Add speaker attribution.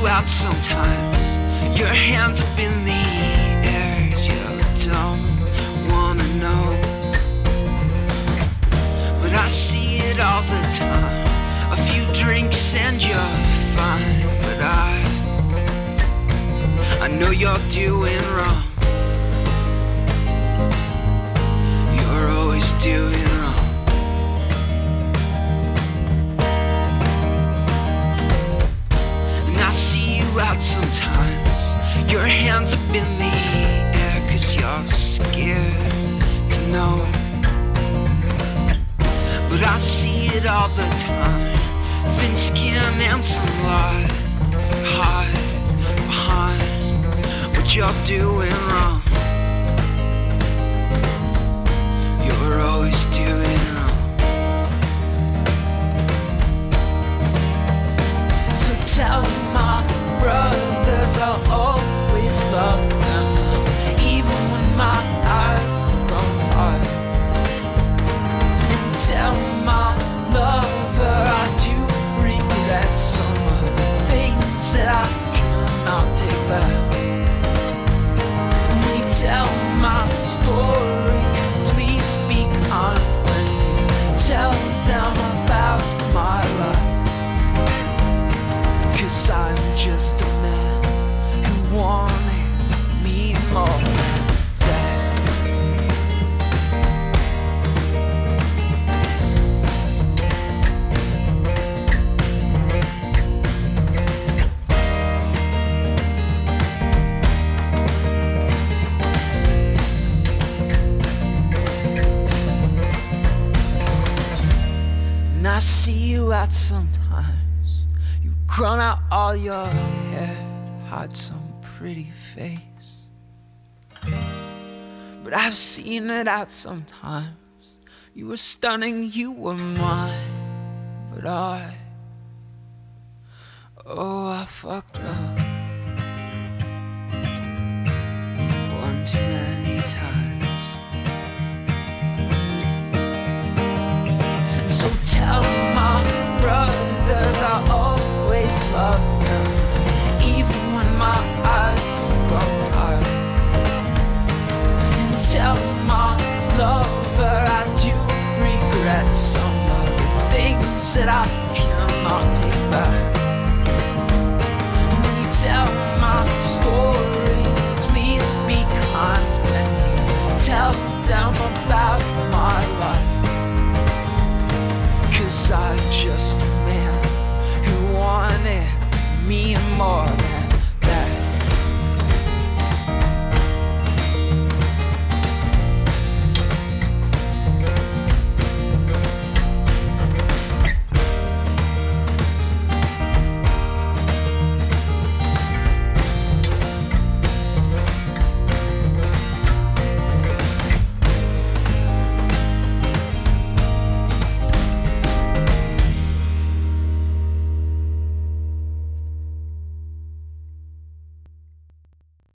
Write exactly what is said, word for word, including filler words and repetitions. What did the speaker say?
Speaker 1: you out sometimes. Your hands up in the air, 'cause you don't wanna know. But I see it all the time. A few drinks and you're fine. But I, I know you're doing wrong. You're always doing wrong. And I see you out sometimes. Your hands up in the air, 'cause you're scared to know. But I see it all the time. Thin skin and some lies hide behind what you're doing wrong. You're always doing wrong. So tell my brothers I'll always love them, even when my eyes are grown tired. Tell my lover I do regret some of the things that I cannot take back. When you tell my story, please be kind when you tell them about my life. 'Cause I'm just a man who wanted me more. I see you out sometimes. You've grown out all your hair, hide some pretty face. But I've seen it out sometimes. You were stunning, you were mine. But I, oh, I fucked up.